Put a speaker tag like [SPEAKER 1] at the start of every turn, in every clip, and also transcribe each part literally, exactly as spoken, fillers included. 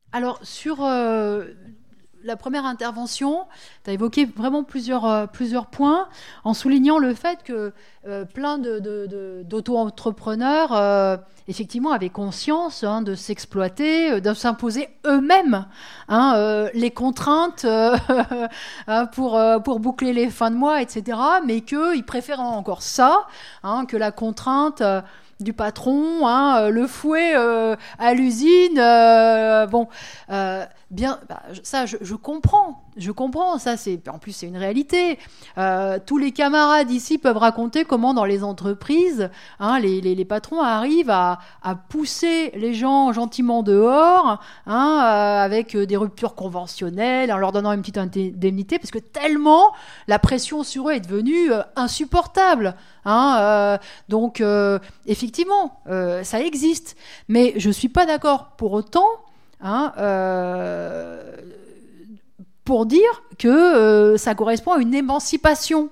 [SPEAKER 1] Alors, sur euh, la première intervention, tu as évoqué vraiment plusieurs, euh, plusieurs points, en soulignant le fait que euh, plein de, de, de, d'auto-entrepreneurs, euh, effectivement, avaient conscience hein, de s'exploiter, euh, de s'imposer eux-mêmes hein, euh, les contraintes euh, hein, pour, euh, pour boucler les fins de mois, et cetera, mais qu'ils préfèrent encore ça, hein, que la contrainte... Euh, du patron, hein, le fouet euh, à l'usine, euh, bon, euh, bien, bah, ça, je, je comprends, je comprends, ça, c'est, en plus, c'est une réalité. Euh, tous les camarades ici peuvent raconter comment, dans les entreprises, hein, les, les, les patrons arrivent à, à pousser les gens gentiment dehors, hein, euh, avec des ruptures conventionnelles, en leur donnant une petite indemnité, parce que tellement la pression sur eux est devenue euh, insupportable. Hein, euh, donc, euh, effectivement, euh, ça existe. Mais je ne suis pas d'accord pour autant hein, euh, pour dire que euh, ça correspond à une émancipation.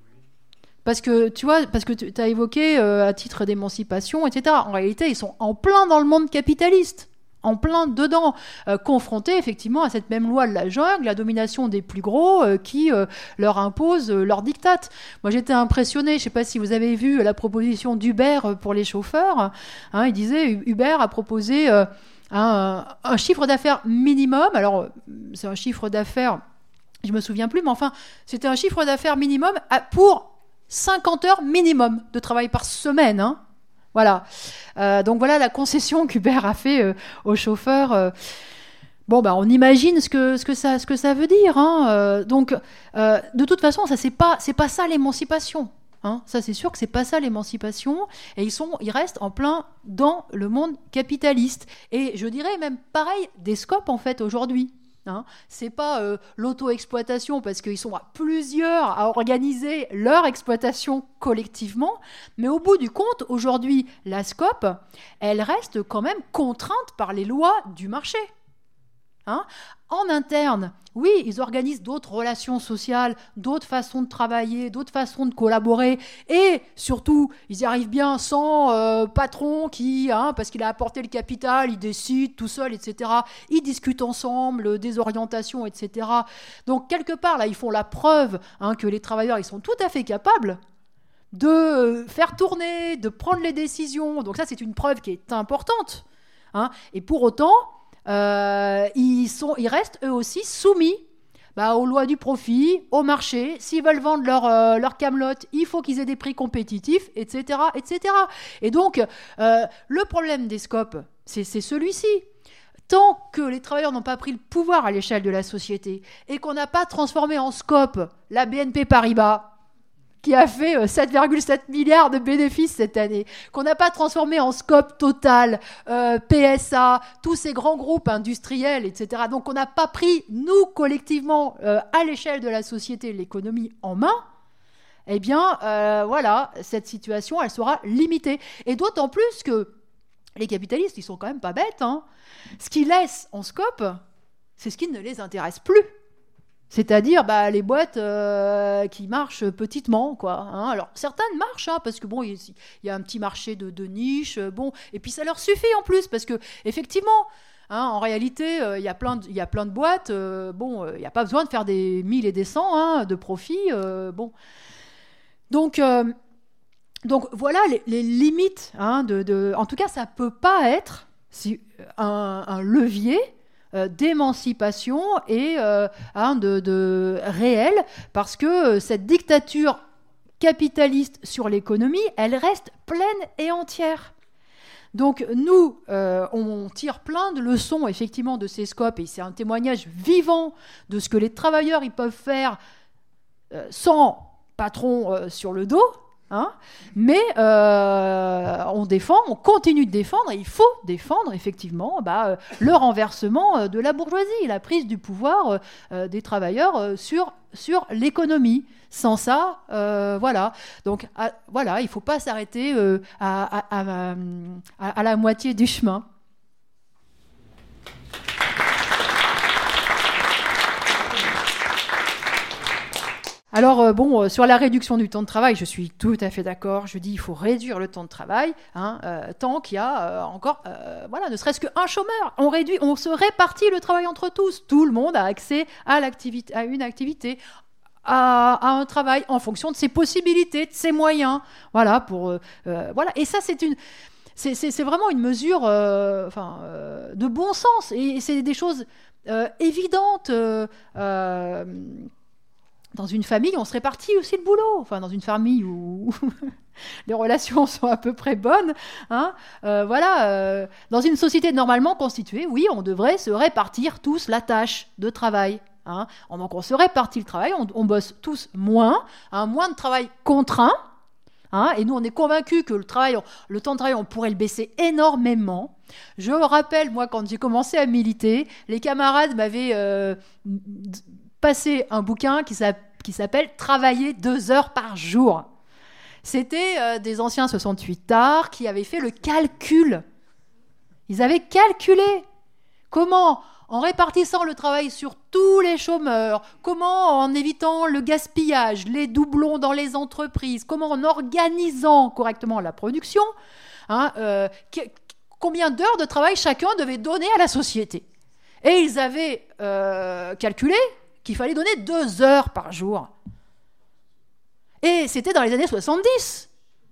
[SPEAKER 1] Parce que, tu vois, parce que tu as évoqué euh, à titre d'émancipation, et cetera. En réalité, ils sont en plein dans le monde capitaliste. En plein dedans, euh, confrontés effectivement à cette même loi de la jungle, la domination des plus gros euh, qui euh, leur impose euh, leur diktat. Moi j'étais impressionnée, je ne sais pas si vous avez vu la proposition d'Uber pour les chauffeurs, hein, il disait Uber a proposé euh, un, un chiffre d'affaires minimum, alors c'est un chiffre d'affaires, je ne me souviens plus, mais enfin c'était un chiffre d'affaires minimum à, pour cinquante heures minimum de travail par semaine, hein. Voilà. Euh, donc voilà la concession qu'Uber a fait euh, aux chauffeurs. Euh. Bon, bah, on imagine ce que, ce que, ça, ce que ça veut dire. Hein. Euh, donc, euh, de toute façon, ça, c'est pas, c'est pas ça l'émancipation. Hein. Ça, c'est sûr que c'est pas ça l'émancipation. Et ils, sont, ils restent en plein dans le monde capitaliste. Et je dirais même pareil des scopes, en fait, aujourd'hui. Hein, c'est pas euh, l'auto-exploitation parce qu'ils sont à plusieurs à organiser leur exploitation collectivement, mais au bout du compte, aujourd'hui, la SCOP, elle reste quand même contrainte par les lois du marché. Hein, en interne, oui, ils organisent d'autres relations sociales, d'autres façons de travailler, d'autres façons de collaborer, et surtout, ils y arrivent bien sans euh, patron qui, hein, parce qu'il a apporté le capital, il décide tout seul, et cetera. Ils discutent ensemble des orientations, et cetera. Donc, quelque part, là, ils font la preuve hein, que les travailleurs, ils sont tout à fait capables de faire tourner, de prendre les décisions. Donc ça, c'est une preuve qui est importante. Hein, et pour autant... Euh, ils, sont, ils restent eux aussi soumis bah, aux lois du profit, au marché. S'ils veulent vendre leur, euh, leur camelote, il faut qu'ils aient des prix compétitifs, et cetera et cetera. Et donc, euh, le problème des scopes, c'est, c'est celui-ci. Tant que les travailleurs n'ont pas pris le pouvoir à l'échelle de la société et qu'on n'a pas transformé en scope la B N P Paribas, qui a fait sept virgule sept milliards de bénéfices cette année, qu'on n'a pas transformé en Scope Total, euh, P S A, tous ces grands groupes industriels, et cetera. Donc on n'a pas pris, nous, collectivement, euh, à l'échelle de la société, l'économie en main, eh bien, euh, voilà, cette situation, elle sera limitée. Et d'autant plus que les capitalistes, ils sont quand même pas bêtes. Hein. Ce qu'ils laissent en Scope, c'est ce qui ne les intéresse plus. C'est-à-dire bah, les boîtes euh, qui marchent petitement, quoi. Hein. Alors, certaines marchent, hein, parce que bon, il y, y a un petit marché de, de niche, bon, et puis ça leur suffit en plus, parce que effectivement, hein, en réalité, il euh, y a plein de, y a plein de boîtes, euh, bon, il euh, n'y a pas besoin de faire des mille et des cents hein, de profit, euh, bon. Donc, euh, donc voilà les, les limites, hein, de, de, en tout cas, ça peut pas être si, un, un levier Euh, d'émancipation et euh, hein, de, de réel, parce que euh, cette dictature capitaliste sur l'économie, elle reste pleine et entière. Donc nous, euh, on tire plein de leçons effectivement de ces scopes, et c'est un témoignage vivant de ce que les travailleurs ils peuvent faire euh, sans patron euh, sur le dos. Hein, mais euh, on défend, on continue de défendre, et il faut défendre effectivement bah, euh, le renversement euh, de la bourgeoisie, la prise du pouvoir euh, des travailleurs euh, sur, sur l'économie. Sans ça, euh, voilà. Donc à, voilà, il ne faut pas s'arrêter euh, à, à, à, à, à la moitié du chemin. Alors, euh, bon, euh, sur la réduction du temps de travail, je suis tout à fait d'accord. Je dis il faut réduire le temps de travail, hein, euh, tant qu'il y a euh, encore, euh, voilà, ne serait-ce qu'un chômeur. On réduit, on se répartit le travail entre tous. Tout le monde a accès à, l'activité, à une activité, à, à un travail en fonction de ses possibilités, de ses moyens. Voilà, pour, euh, euh, voilà. Et ça, c'est une... C'est, c'est, c'est vraiment une mesure euh, enfin, euh, de bon sens. Et, et c'est des choses euh, évidentes. Euh, euh, dans une famille, on se répartit aussi le boulot. Enfin, dans une famille où les relations sont à peu près bonnes. Hein, euh, voilà. Euh, dans une société normalement constituée, oui, on devrait se répartir tous la tâche de travail. Hein. Donc, on se répartit le travail. On, on bosse tous moins. Hein, moins de travail contraint. Hein, et nous, on est convaincus que le, travail, le temps de travail, on pourrait le baisser énormément. Je me rappelle, moi, quand j'ai commencé à militer, les camarades m'avaient euh, passé un bouquin qui, qui s'appelle « Travailler deux heures par jour ». C'était euh, des anciens soixante-huit ards qui avaient fait le calcul. Ils avaient calculé comment, en répartissant le travail sur tous les chômeurs, comment en évitant le gaspillage, les doublons dans les entreprises, comment en organisant correctement la production, hein, euh, que, combien d'heures de travail chacun devait donner à la société. Et ils avaient euh, calculé qu'il fallait donner deux heures par jour. Et c'était dans les années soixante-dix.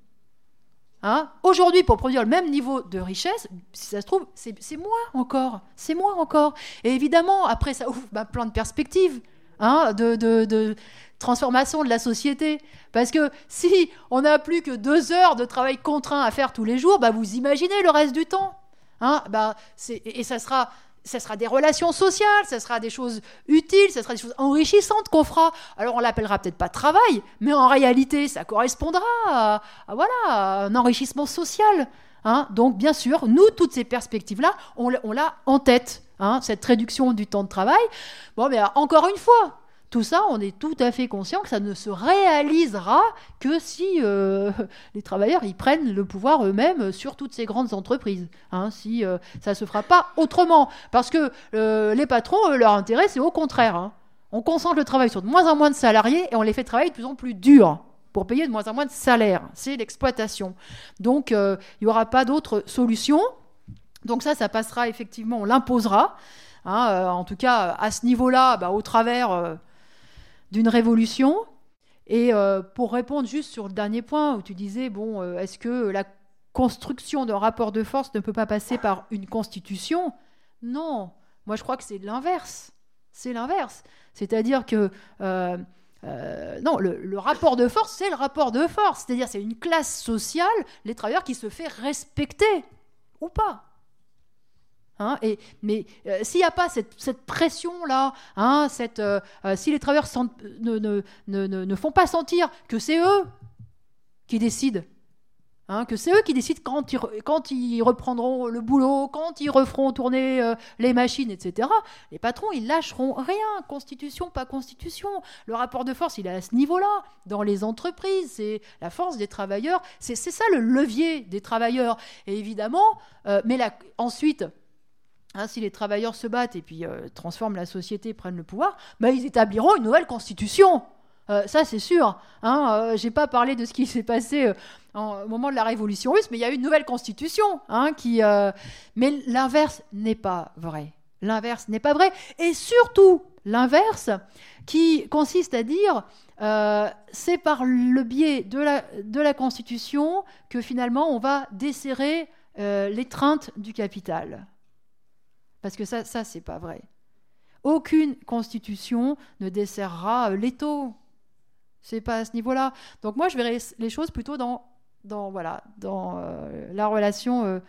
[SPEAKER 1] Hein, aujourd'hui, pour produire le même niveau de richesse, si ça se trouve, c'est, c'est moins encore. C'est moins encore. Et évidemment, après, ça ouvre bah, plein de perspectives, hein, de, de, de transformation de la société. Parce que si on n'a plus que deux heures de travail contraint à faire tous les jours, bah, vous imaginez le reste du temps. Hein, bah, c'est, et ça sera... Ça sera des relations sociales, ça sera des choses utiles, ça sera des choses enrichissantes qu'on fera. Alors on l'appellera peut-être pas travail, mais en réalité ça correspondra à, à, voilà, à un enrichissement social. Hein. Donc bien sûr, nous, toutes ces perspectives-là, on, on l'a en tête, hein, cette réduction du temps de travail. Bon, mais encore une fois, tout ça, on est tout à fait conscient que ça ne se réalisera que si euh, les travailleurs ils prennent le pouvoir eux-mêmes sur toutes ces grandes entreprises. Hein, si euh, ça ne se fera pas autrement. Parce que euh, les patrons, eux, leur intérêt, c'est au contraire. Hein. On concentre le travail sur de moins en moins de salariés et on les fait travailler de plus en plus dur pour payer de moins en moins de salaire. C'est l'exploitation. Donc, euh, il n'y aura pas d'autre solution. Donc ça, ça passera effectivement, on l'imposera. Hein, euh, en tout cas, à ce niveau-là, bah, au travers... Euh, d'une révolution. Et euh, pour répondre juste sur le dernier point où tu disais, bon, euh, est-ce que la construction d'un rapport de force ne peut pas passer par une constitution ? Non, moi je crois que c'est l'inverse. C'est l'inverse. C'est-à-dire que euh, euh, non, le, le rapport de force, c'est le rapport de force. C'est-à-dire c'est une classe sociale, les travailleurs qui se fait respecter ou pas. Hein, et, mais euh, s'il n'y a pas cette, cette pression-là, hein, cette, euh, euh, si les travailleurs sentent, ne, ne, ne, ne font pas sentir que c'est eux qui décident, hein, que c'est eux qui décident quand ils, quand ils reprendront le boulot, quand ils referont tourner euh, les machines, et cetera, les patrons, ils lâcheront rien. Constitution, pas constitution. Le rapport de force, il est à ce niveau-là. Dans les entreprises, c'est la force des travailleurs. C'est, c'est ça le levier des travailleurs. Et évidemment, euh, mais la, ensuite... Hein, si les travailleurs se battent et puis euh, transforment la société, prennent le pouvoir, bah, ils établiront une nouvelle constitution. Euh, ça, c'est sûr. Hein, euh, je n'ai pas parlé de ce qui s'est passé euh, en, au moment de la Révolution russe, mais il y a eu une nouvelle constitution. Hein, qui, euh... Mais l'inverse n'est pas vrai. L'inverse n'est pas vrai. Et surtout, l'inverse qui consiste à dire euh, c'est par le biais de la, de la constitution que finalement on va desserrer euh, l'étreinte du capital. Parce que ça, ça c'est pas vrai. Aucune constitution ne desserrera l'étau. C'est pas à ce niveau-là. Donc moi, je verrais les choses plutôt dans, dans, voilà, dans euh, la relation euh,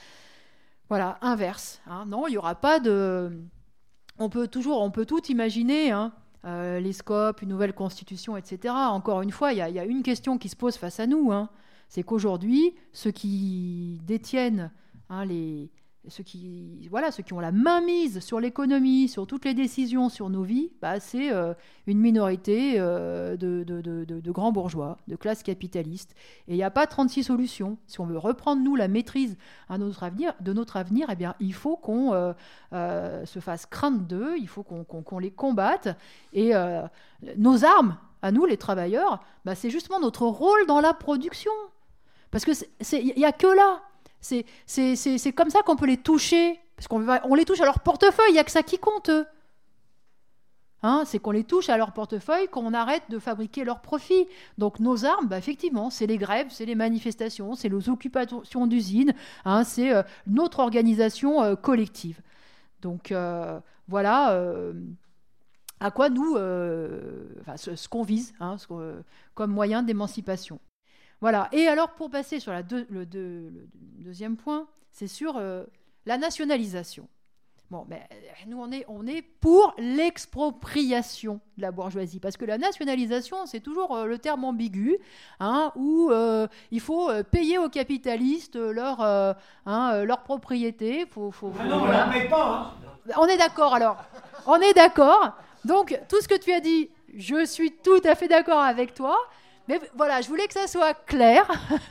[SPEAKER 1] voilà, inverse. Hein. Non, il n'y aura pas de... On peut toujours, on peut tout imaginer, hein, euh, les scopes, une nouvelle constitution, et cetera. Encore une fois, il y, y a une question qui se pose face à nous. Hein. C'est qu'aujourd'hui, ceux qui détiennent hein, les... Ceux qui, voilà, ceux qui ont la main mise sur l'économie, sur toutes les décisions, sur nos vies, bah, c'est euh, une minorité euh, de, de, de, de, de grands bourgeois, de classe capitaliste. Et il n'y a pas trente-six solutions. Si on veut reprendre, nous, la maîtrise à notre avenir, de notre avenir, eh bien, il faut qu'on euh, euh, se fasse craindre d'eux, il faut qu'on, qu'on, qu'on les combatte. Et euh, nos armes, à nous les travailleurs, bah, c'est justement notre rôle dans la production. Parce qu'il n'y a que là. C'est, c'est, c'est, c'est comme ça qu'on peut les toucher. Parce qu'on va, on les touche à leur portefeuille, il n'y a que ça qui compte, eux. Hein, c'est qu'on les touche à leur portefeuille, qu'on arrête de fabriquer leurs profits. Donc nos armes, bah, effectivement, c'est les grèves, c'est les manifestations, c'est les occupations d'usines, hein, c'est euh, notre organisation euh, collective. Donc euh, voilà euh, à quoi nous, euh, enfin, ce, ce qu'on vise hein, ce, euh, comme moyen d'émancipation. Voilà. Et alors pour passer sur la deux, le, deux, le deuxième point, c'est sur euh, la nationalisation. Bon, mais nous, on est, on est pour l'expropriation de la bourgeoisie, parce que la nationalisation, c'est toujours euh, le terme ambigu, hein, où euh, il faut euh, payer aux capitalistes leur, euh, hein, leur propriété. Faut, faut,
[SPEAKER 2] ah non, voilà. On ne la paye pas. Hein.
[SPEAKER 1] On est d'accord, alors. On est d'accord. Donc, tout ce que tu as dit, je suis tout à fait d'accord avec toi. Mais voilà, je voulais que ça soit clair.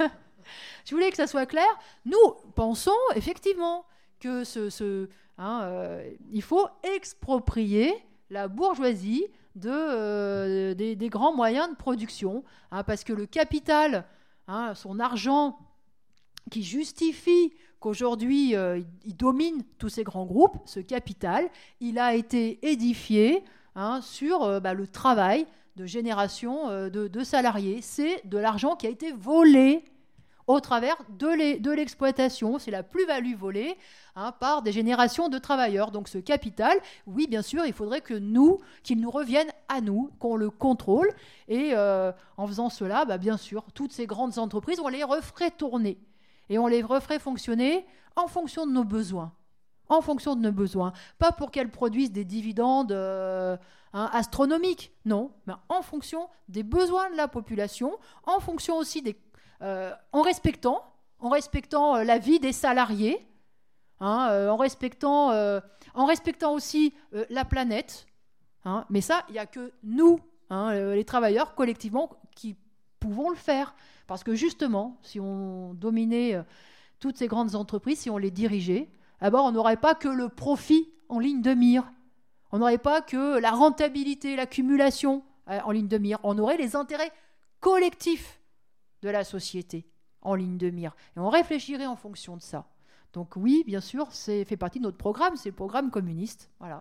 [SPEAKER 1] je voulais que ça soit clair. Nous pensons, effectivement, que ce... ce Hein, euh, il faut exproprier la bourgeoisie de, euh, des, des grands moyens de production, hein, parce que le capital, hein, son argent qui justifie qu'aujourd'hui euh, il domine tous ces grands groupes, ce capital, il a été édifié hein, sur euh, bah, le travail de générations euh, de, de salariés. C'est de l'argent qui a été volé au travers de, les, de l'exploitation. C'est la plus-value volée hein, par des générations de travailleurs. Donc ce capital, oui, bien sûr, il faudrait que nous, qu'il nous revienne à nous, qu'on le contrôle. Et euh, en faisant cela, bah, bien sûr, toutes ces grandes entreprises, on les referait tourner. Et on les referait fonctionner en fonction de nos besoins. En fonction de nos besoins. Pas pour qu'elles produisent des dividendes euh, hein, astronomiques, non, mais en fonction des besoins de la population, en fonction aussi des Euh, en respectant, en respectant euh, la vie des salariés, hein, euh, en, respectant, euh, en respectant aussi euh, la planète. Hein, mais ça, il n'y a que nous, hein, les travailleurs, collectivement, qui pouvons le faire. Parce que justement, si on dominait euh, toutes ces grandes entreprises, si on les dirigeait, d'abord, on n'aurait pas que le profit en ligne de mire. On n'aurait pas que la rentabilité, l'accumulation euh, en ligne de mire. On aurait les intérêts collectifs de la société en ligne de mire. Et on réfléchirait en fonction de ça. Donc oui, bien sûr, c'est fait partie de notre programme, c'est le programme communiste. Voilà.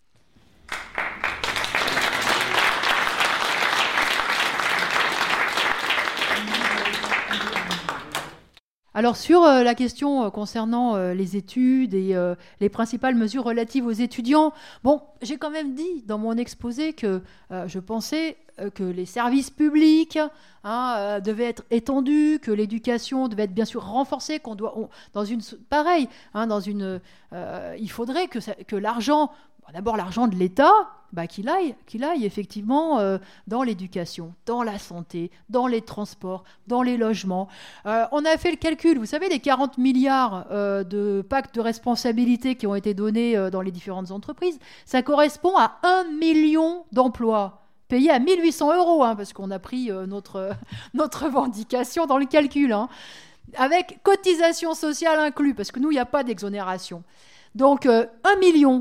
[SPEAKER 1] Alors sur euh, la question euh, concernant euh, les études et euh, les principales mesures relatives aux étudiants, bon, j'ai quand même dit dans mon exposé que euh, je pensais euh, que les services publics hein, euh, devaient être étendus, que l'éducation devait être bien sûr renforcée, qu'on doit, on, dans une pareil, hein, dans une, euh, il faudrait que, ça, que l'argent, bon, d'abord l'argent de l'État. Bah, qu'il aille, qu'il aille effectivement euh, dans l'éducation, dans la santé, dans les transports, dans les logements. Euh, on a fait le calcul, vous savez, les quarante milliards euh, de pactes de responsabilité qui ont été donnés euh, dans les différentes entreprises, ça correspond à un million d'emplois, payés à mille huit cents euros, hein, parce qu'on a pris euh, notre, notre revendication dans le calcul, hein, avec cotisation sociale inclus, parce que nous, il n'y a pas d'exonération. Donc, euh, un million.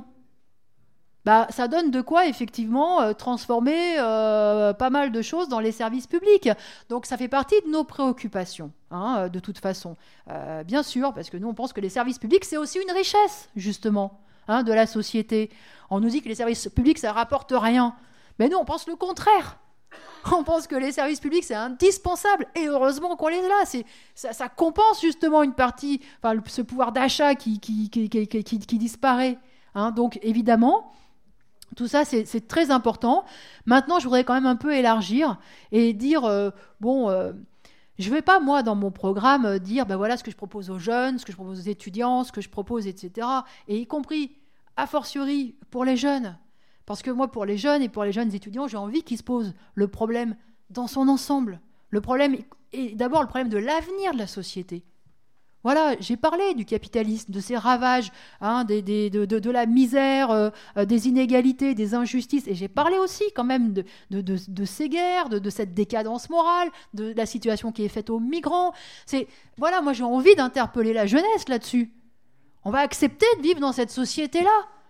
[SPEAKER 1] Bah, ça donne de quoi, effectivement, euh, transformer euh, pas mal de choses dans les services publics. Donc, ça fait partie de nos préoccupations, hein, de toute façon. Euh, bien sûr, parce que nous, on pense que les services publics, c'est aussi une richesse, justement, hein, de la société. On nous dit que les services publics, ça ne rapporte rien. Mais nous, on pense le contraire. On pense que les services publics, c'est indispensable. Et heureusement qu'on les a là. C'est, ça, ça compense, justement, une partie, enfin, ce pouvoir d'achat qui, qui, qui, qui, qui, qui, qui disparaît. Hein. Donc, évidemment... Tout ça, c'est, c'est très important. Maintenant, je voudrais quand même un peu élargir et dire, euh, bon, euh, je ne vais pas, moi, dans mon programme, euh, dire, ben voilà ce que je propose aux jeunes, ce que je propose aux étudiants, ce que je propose, et cetera. Et y compris, a fortiori, pour les jeunes. Parce que moi, pour les jeunes et pour les jeunes étudiants, j'ai envie qu'ils se posent le problème dans son ensemble. Le problème est d'abord le problème de l'avenir de la société. Voilà, j'ai parlé du capitalisme, de ses ravages, hein, des, des, de, de, de la misère, euh, des inégalités, des injustices. Et j'ai parlé aussi quand même de, de, de, de ces guerres, de, de cette décadence morale, de la situation qui est faite aux migrants. C'est, voilà, moi j'ai envie d'interpeller la jeunesse là-dessus. On va accepter de vivre dans cette société-là.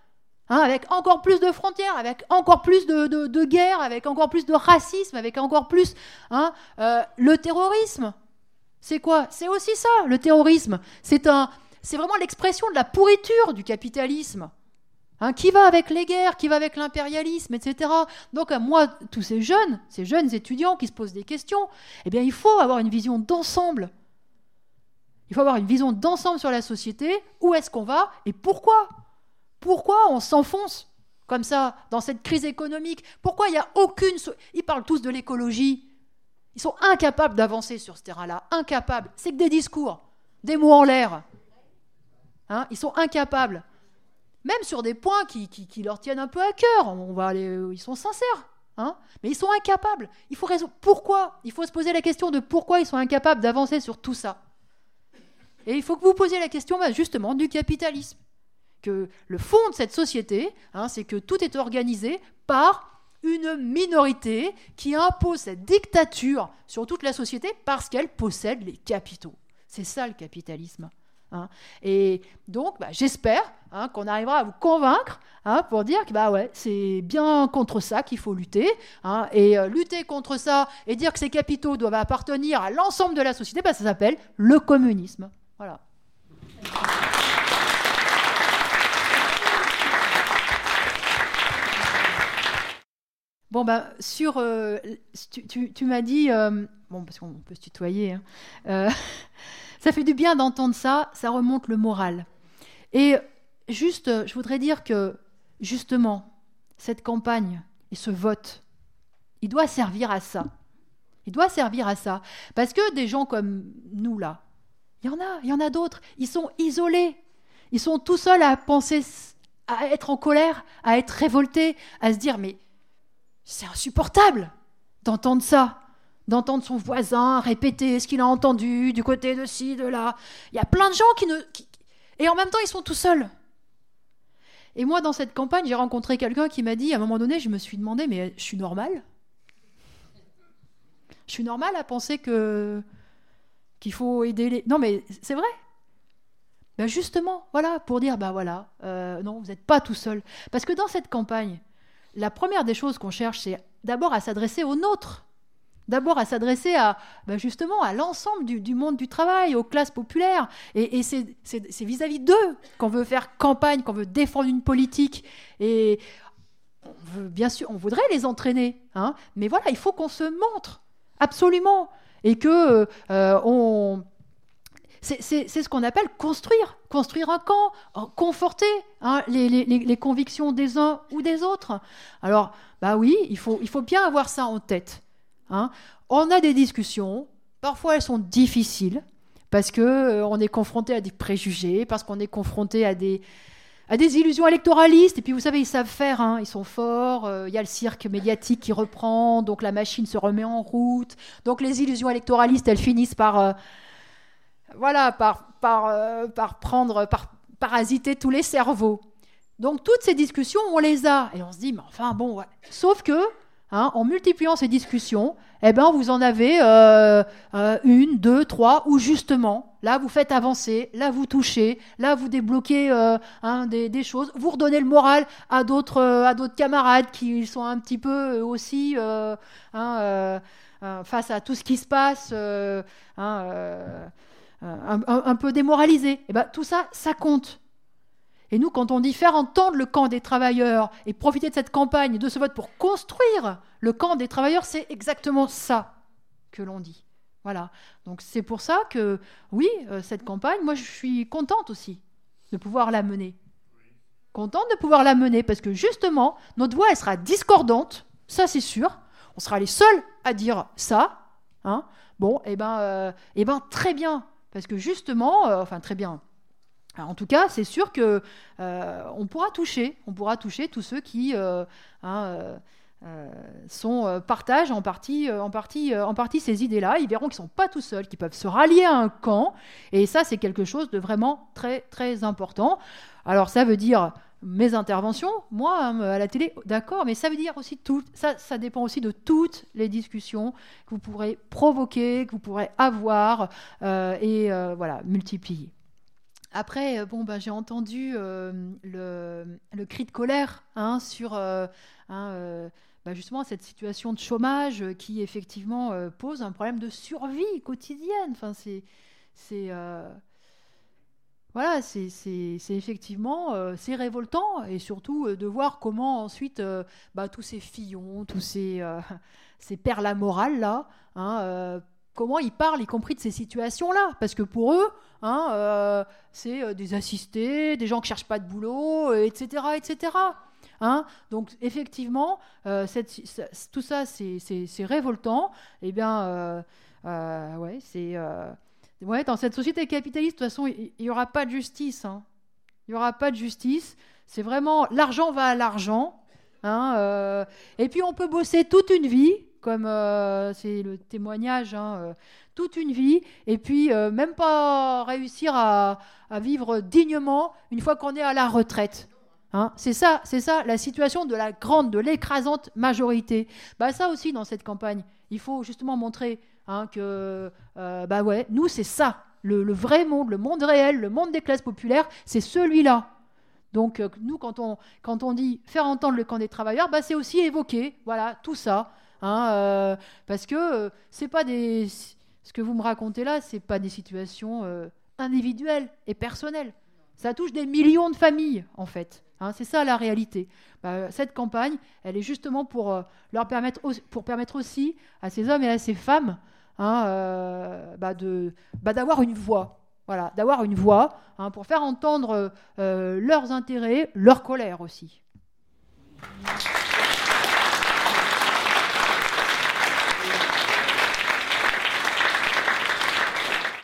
[SPEAKER 1] Hein, avec encore plus de frontières, avec encore plus de, de, de guerres, avec encore plus de racisme, avec encore plus... Hein, euh, le terrorisme, c'est quoi? C'est aussi ça, le terrorisme. C'est, un, c'est vraiment l'expression de la pourriture du capitalisme. Hein, qui va avec les guerres, qui va avec l'impérialisme, et cetera. Donc, à moi, tous ces jeunes, ces jeunes étudiants qui se posent des questions, eh bien, il faut avoir une vision d'ensemble. Il faut avoir une vision d'ensemble sur la société. Où est-ce qu'on va et pourquoi? Pourquoi on s'enfonce comme ça dans cette crise économique? Pourquoi il n'y a aucune... So- Ils parlent tous de l'écologie. Ils sont incapables d'avancer sur ce terrain-là. Incapables. C'est que des discours, des mots en l'air. Hein, ils sont incapables. Même sur des points qui, qui, qui leur tiennent un peu à cœur. On va aller, ils sont sincères. Hein, mais ils sont incapables. Il faut raison. Pourquoi? Il faut se poser la question de pourquoi ils sont incapables d'avancer sur tout ça. Et il faut que vous posiez la question bah, justement du capitalisme. Que le fond de cette société, hein, c'est que tout est organisé par une minorité qui impose cette dictature sur toute la société parce qu'elle possède les capitaux. C'est ça le capitalisme. Hein. Et donc, bah, j'espère hein, qu'on arrivera à vous convaincre hein, pour dire que bah, ouais, c'est bien contre ça qu'il faut lutter. Hein, et euh, lutter contre ça et dire que ces capitaux doivent appartenir à l'ensemble de la société, bah, ça s'appelle le communisme. Voilà. Bon, ben, sur. Euh, tu, tu, tu m'as dit. Euh, bon, parce qu'on peut se tutoyer. Hein, euh, ça fait du bien d'entendre ça, ça remonte le moral. Et juste, je voudrais dire que, justement, cette campagne et ce vote, il doit servir à ça. Il doit servir à ça. Parce que des gens comme nous, là, il y en a, il y en a d'autres. Ils sont isolés. Ils sont tout seuls à penser, à être en colère, à être révoltés, à se dire, mais. C'est insupportable d'entendre ça, d'entendre son voisin répéter ce qu'il a entendu du côté de ci, de là. Il y a plein de gens qui ne... Qui, et en même temps, ils sont tout seuls. Et moi, dans cette campagne, j'ai rencontré quelqu'un qui m'a dit, à un moment donné, je me suis demandé, mais je suis normale? Je suis normale à penser que, qu'il faut aider les... Non, mais c'est vrai. Ben justement, voilà, pour dire, ben voilà, euh, non, vous n'êtes pas tout seul. Parce que dans cette campagne, la première des choses qu'on cherche, c'est d'abord à s'adresser aux nôtres, d'abord à s'adresser à, ben justement à l'ensemble du, du monde du travail, aux classes populaires. Et, et c'est, c'est, c'est vis-à-vis d'eux qu'on veut faire campagne, qu'on veut défendre une politique. Et on veut, bien sûr, on voudrait les entraîner, hein, mais voilà, il faut qu'on se montre, absolument. Et que euh, on... C'est, c'est, c'est ce qu'on appelle construire, construire un camp, conforter hein, les, les, les convictions des uns ou des autres. Alors, bah oui, il faut, il faut bien avoir ça en tête. Hein. On a des discussions, parfois elles sont difficiles, parce qu'on euh, est confronté à des préjugés, parce qu'on est confronté à des, à des illusions électoralistes, et puis vous savez, ils savent faire, hein, ils sont forts, il euh, y a le cirque médiatique qui reprend, donc la machine se remet en route, donc les illusions électoralistes, elles finissent par... Euh, Voilà, par, par, euh, par prendre, par parasiter tous les cerveaux. Donc, toutes ces discussions, on les a. Et on se dit, mais enfin, bon, ouais. Sauf que, hein, en multipliant ces discussions, eh ben, vous en avez euh, euh, une, deux, trois, où justement, là, vous faites avancer, là, vous touchez, là, vous débloquez euh, hein, des, des choses, vous redonnez le moral à d'autres, euh, à d'autres camarades qui sont un petit peu aussi euh, hein, euh, euh, face à tout ce qui se passe, euh, hein, euh, Un, un, un peu démoralisé, et ben, tout ça, ça compte. Et nous, quand on dit faire entendre le camp des travailleurs et profiter de cette campagne, de ce vote pour construire le camp des travailleurs, c'est exactement ça que l'on dit. Voilà. Donc c'est pour ça que, oui, euh, cette campagne, moi je suis contente aussi de pouvoir la mener. Contente de pouvoir la mener parce que justement, notre voix, elle sera discordante, ça c'est sûr. On sera les seuls à dire ça. Hein. Bon, et ben, euh, et ben très bien. Parce que justement, euh, enfin très bien, alors, en tout cas, c'est sûr qu'on euh, pourra toucher, on pourra toucher tous ceux qui euh, hein, euh, euh, sont, euh, partagent en partie, euh, en, partie, euh, en partie ces idées-là. Ils verront qu'ils ne sont pas tout seuls, qu'ils peuvent se rallier à un camp. Et ça, c'est quelque chose de vraiment très, très important. Alors ça veut dire mes interventions, moi, hein, à la télé, d'accord, mais ça veut dire aussi tout, ça, ça dépend aussi de toutes les discussions que vous pourrez provoquer, que vous pourrez avoir euh, et euh, voilà, multiplier. après, bon, bah, j'ai entendu euh, le, le cri de colère hein, sur euh, hein, euh, bah, justement cette situation de chômage qui effectivement euh, pose un problème de survie quotidienne. Enfin, c'est, c'est, euh, voilà, c'est, c'est, c'est effectivement euh, c'est révoltant et surtout euh, de voir comment ensuite euh, bah, tous ces Fillon, tous ces, euh, ces pères la morale là, hein, euh, comment ils parlent, y compris de ces situations-là, parce que pour eux, hein, euh, c'est euh, des assistés, des gens qui cherchent pas de boulot, euh, et cetera, et cetera. Hein, donc effectivement, euh, cette, ça, tout ça, c'est, c'est, c'est révoltant. Eh bien, euh, euh, ouais, c'est euh, ouais, dans cette société capitaliste, de toute façon, il n'y aura pas de justice. Hein. Il n'y aura pas de justice. C'est vraiment l'argent va à l'argent. Hein, euh, et puis on peut bosser toute une vie, comme euh, c'est le témoignage, hein, euh, toute une vie, et puis euh, même pas réussir à, à vivre dignement une fois qu'on est à la retraite. Hein, c'est ça, c'est ça la situation de la grande, de l'écrasante majorité. Bah ça aussi dans cette campagne, il faut justement montrer hein, que euh, bah ouais, nous c'est ça, le, le vrai monde, le monde réel, le monde des classes populaires, c'est celui-là. Donc euh, nous quand on quand on dit faire entendre le camp des travailleurs, bah c'est aussi évoquer, voilà tout ça, hein, euh, parce que euh, c'est pas des ce que vous me racontez là, c'est pas des situations euh, individuelles et personnelles. Ça touche des millions de familles, en fait. Hein, c'est ça la réalité. Bah, cette campagne, elle est justement pour, euh, leur permettre, aussi, pour permettre aussi à ces hommes et à ces femmes hein, euh, bah de, bah d'avoir une voix. Voilà, d'avoir une voix hein, pour faire entendre euh, leurs intérêts, leur colère aussi.